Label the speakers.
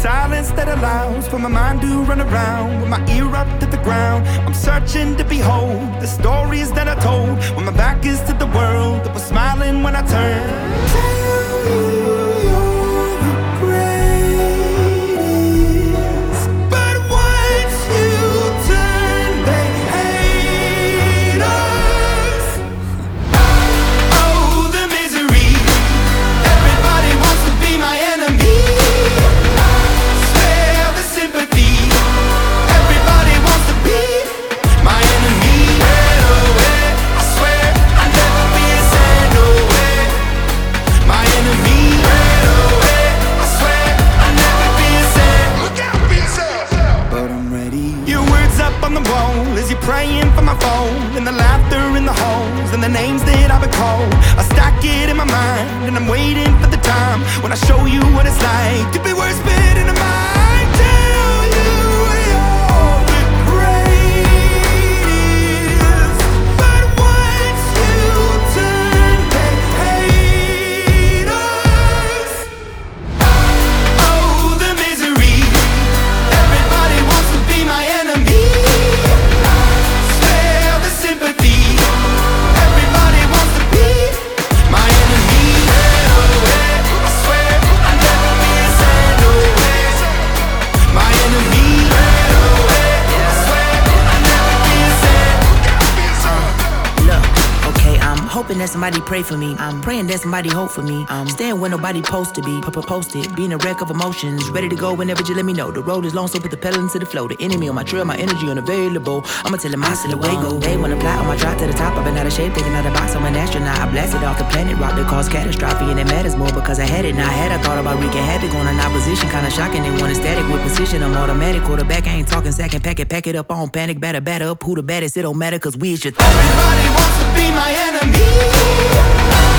Speaker 1: silence that allows for my mind to run around with my ear up to the ground. I'm searching to behold the stories that I told when my back is to the world that was smiling when I turned. Tell you you're the greatest, but once you turn, they hate us. Oh, the misery. Everybody wants to be my enemy. Spare the sympathy. Everybody wants to be my enemy. Ran away, I swear I'll never be a sand away. My enemy. Ran away, I swear I'll never be a sand. Look out for yourself. But I'm ready. Your words up on the wall as you're praying for my phone, and the laughter in the halls and the names that I've been called. I stack it in my mind and I'm waiting for the time when I show you what it's like to be worse fit in a mind. Tell you you're the greatest, but once you turn, they hate us. Oh, the misery. Everybody wants to be my enemy. Spare the sympathy. Everybody wants to be my enemy. Ran away, I swear I'll never be a sand away. My enemy. Ran away, I swear I'll never be a sand.
Speaker 2: Look, okay, I'm hoping that somebody pray for me. I'm praying that somebody hope for me. I'm staying where nobody supposed to be. Posted, being a wreck of emotions. Ready to go whenever you let me know. The road is long, so put the pedal into the flow. The enemy on my trail, my energy unavailable. I'ma tell him I still away go. They wanna fly on my drive to the top. I've been out of shape, taking out the box. I'm an astronaut. I blasted off the planet rock that caused catastrophe, and it matters more because I had it. Now I had. I thought about wreaking havoc on an opposition, kinda shocking. They want a static with precision. I'm automatic quarterback. I ain't talking second pack it up on panic. Batter up. Who the baddest? It don't matter, cause we is your
Speaker 1: Everybody wants to be my enemy.